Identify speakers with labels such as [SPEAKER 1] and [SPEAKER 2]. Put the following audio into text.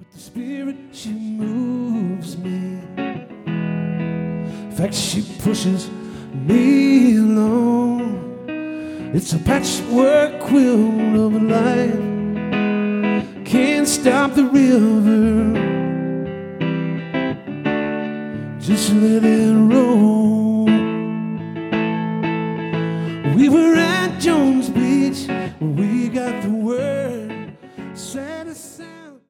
[SPEAKER 1] The Spirit, she moves me. In fact, she pushes me along. It's a patchwork quilt of life. Can't stop the river, just let it roll. We were at Jones